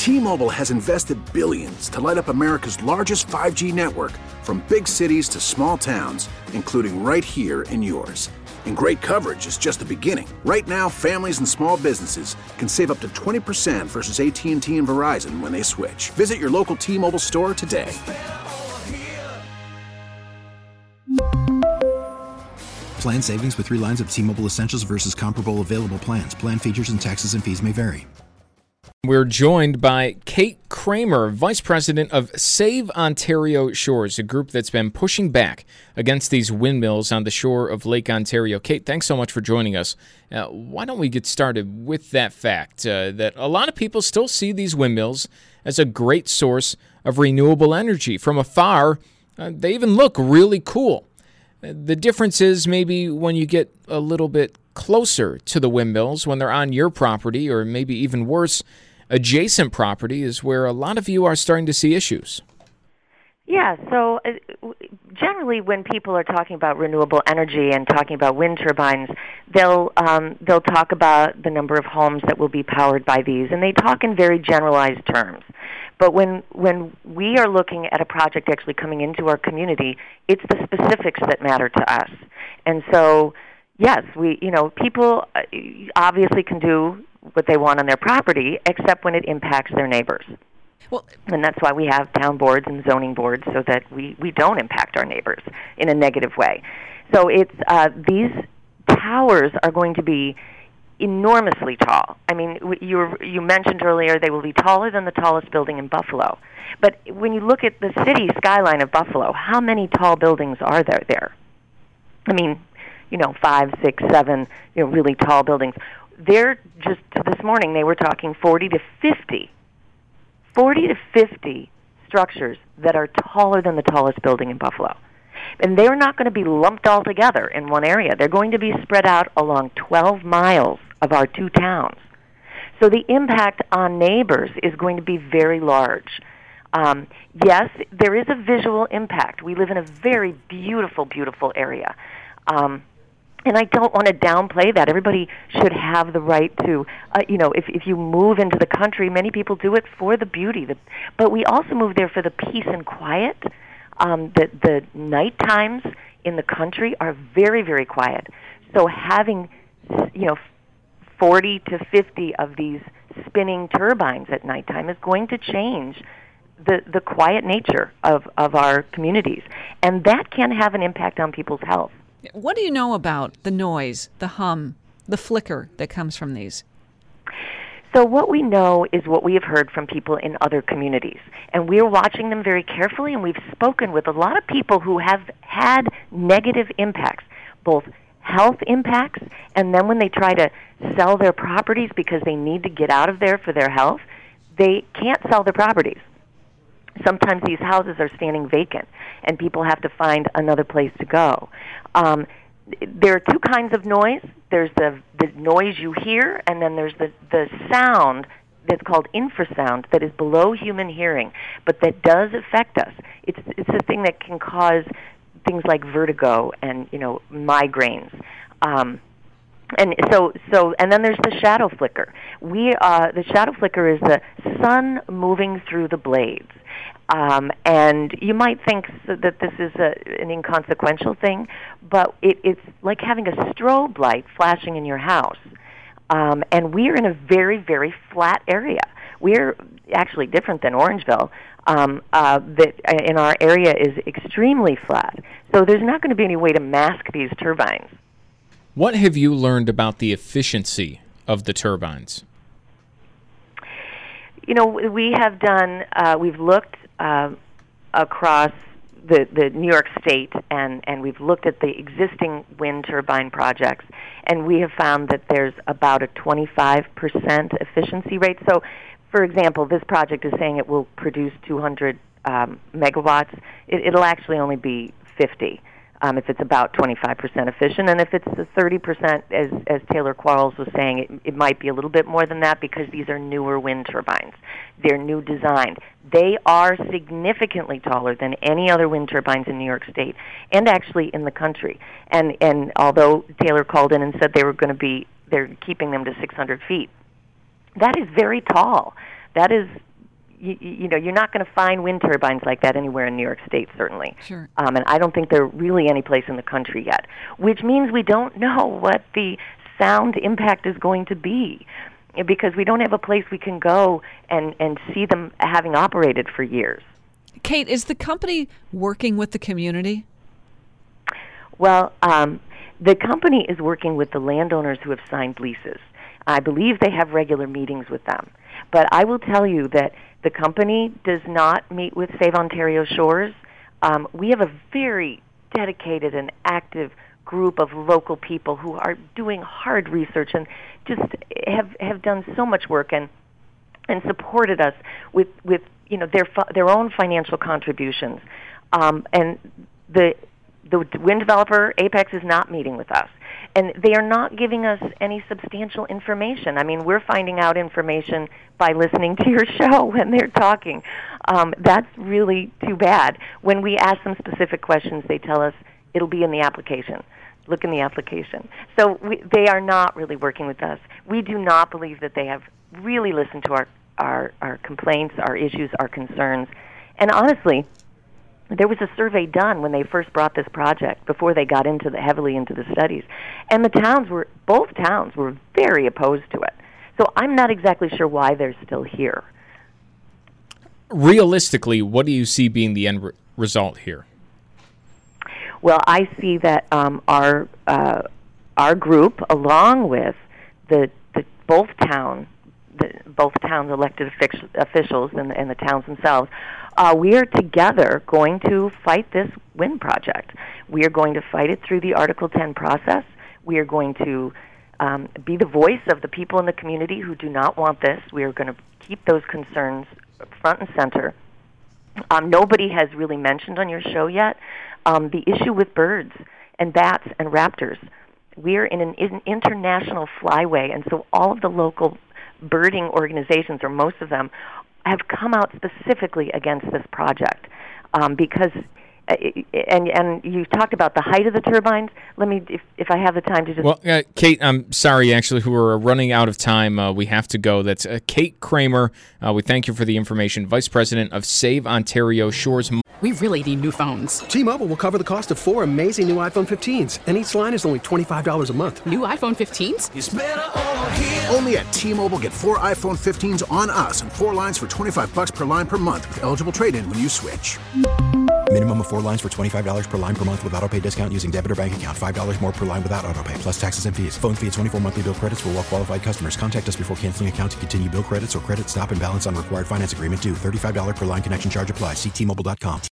T-Mobile has invested billions to light up America's largest 5G network, from big cities to small towns, including right here in yours. And great coverage is just the beginning. Right now, families and small businesses can save up to 20% versus AT&T and Verizon when they switch. Visit your local T-Mobile store today. Plan savings with 3 lines of T-Mobile Essentials versus comparable available plans. Plan features and taxes and fees may vary. We're joined by Kate Kramer, Vice President of Save Ontario Shores, a group that's been pushing back against these windmills on the shore of Lake Ontario. Kate, thanks so much for joining us. Why don't we get started with that fact that a lot of people still see these windmills as a great source of renewable energy. From afar, they even look really cool. The difference is maybe when you get a little bit closer to the windmills, when they're on your property, or maybe even worse, adjacent property, is where a lot of you are starting to see issues. Yeah, so generally when people are talking about renewable energy and talking about wind turbines, they'll talk about the number of homes that will be powered by these, and they talk in very generalized terms. But when we are looking at a project actually coming into our community, it's the specifics that matter to us. And so, yes, people obviously can do what they want on their property, except when it impacts their neighbors. Well, and that's why we have town boards and zoning boards, so that we don't impact our neighbors in a negative way. So it's these towers are going to be enormously tall. I mean, you mentioned earlier they will be taller than the tallest building in Buffalo. But when you look at the city skyline of Buffalo, how many tall buildings are there? I mean, 5, 6, 7, really tall buildings. They're just this morning they were talking 40 to 50 structures that are taller than the tallest building in Buffalo. And they're not going to be lumped all together in one area. They're going to be spread out along 12 miles of our 2 towns. So the impact on neighbors is going to be very large. Yes, there is a visual impact. We live in a very beautiful, beautiful area. And I don't want to downplay that. Everybody should have the right to, if you move into the country, many people do it for the beauty. But we also move there for the peace and quiet. The night times in the country are very, very quiet. So having, 40 to 50 of these spinning turbines at nighttime is going to change the quiet nature of our communities. And that can have an impact on people's health. What do you know about the noise, the hum, the flicker that comes from these? So what we know is what we have heard from people in other communities. And we're watching them very carefully, and we've spoken with a lot of people who have had negative impacts, both health impacts, and then when they try to sell their properties because they need to get out of there for their health, they can't sell their properties. Sometimes these houses are standing vacant, and people have to find another place to go. There are 2 kinds of noise. There's the noise you hear, and then there's the sound that's called infrasound that is below human hearing, but that does affect us. It's a thing that can cause things like vertigo and migraines. And then there's the shadow flicker. The shadow flicker is the sun moving through the blades. And you might think that this is an inconsequential thing, but it's like having a strobe light flashing in your house. And we're in a very, very flat area. We're actually different than Orangeville. That in our area is extremely flat. So there's not going to be any way to mask these turbines. What have you learned about the efficiency of the turbines? We have done, we've looked across the New York State, and we've looked at the existing wind turbine projects, and we have found that there's about a 25% efficiency rate. So, for example, this project is saying it will produce 200 megawatts. It'll actually only be 50 if it's about 25% efficient. And if it's the 30%, as Taylor Quarles was saying, it might be a little bit more than that because these are newer wind turbines. They're new designed. They are significantly taller than any other wind turbines in New York State and actually in the country. And although Taylor called in and said they're keeping them to 600 feet, that is very tall. That is you're not going to find wind turbines like that anywhere in New York State, certainly. Sure. And I don't think they're really any place in the country yet, which means we don't know what the sound impact is going to be, because we don't have a place we can go and see them having operated for years. Kate, is the company working with the community? Well, the company is working with the landowners who have signed leases. I believe they have regular meetings with them. But I will tell you that the company does not meet with Save Ontario Shores. We have a very dedicated and active group of local people who are doing hard research and just have done so much work and supported us with their own financial contributions. And the wind developer, Apex, is not meeting with us. And they are not giving us any substantial information. I mean, we're finding out information by listening to your show when they're talking. That's really too bad. When we ask them specific questions, they tell us it'll be in the application. Look in the application. So they are not really working with us. We do not believe that they have really listened to our complaints, our issues, our concerns. And honestly, there was a survey done when they first brought this project, before they got heavily into the studies, and both towns were very opposed to it. So I'm not exactly sure why they're still here. Realistically, what do you see being the end result here? Well, I see that our group, along with both towns' elected officials and the towns themselves, we are together going to fight this wind project. We are going to fight it through the Article 10 process. We are going to be the voice of the people in the community who do not want this. We are going to keep those concerns front and center. Nobody has really mentioned on your show yet the issue with birds and bats and raptors. We are in an international flyway, and so all of the local birding organizations, or most of them, have come out specifically against this project because, and you talked about the height of the turbines. Let me, if I have the time to just... Well, Kate, I'm sorry, actually, we're running out of time. We have to go. That's Kate Kramer. We thank you for the information. Vice President of Save Ontario Shores. We really need new phones. T-Mobile will cover the cost of 4 amazing new iPhone 15s, and each line is only $25 a month. New iPhone 15s? It's better over here. Only at T-Mobile, get 4 iPhone 15s on us and 4 lines for $25 per line per month with eligible trade-in when you switch. Minimum of 4 lines for $25 per line per month with autopay discount using debit or bank account. $5 more per line without autopay, plus taxes and fees. Phone fee at 24 monthly bill credits for well-qualified customers. Contact us before canceling account to continue bill credits or credit stop and balance on required finance agreement due. $35 per line connection charge applies. See T-Mobile.com.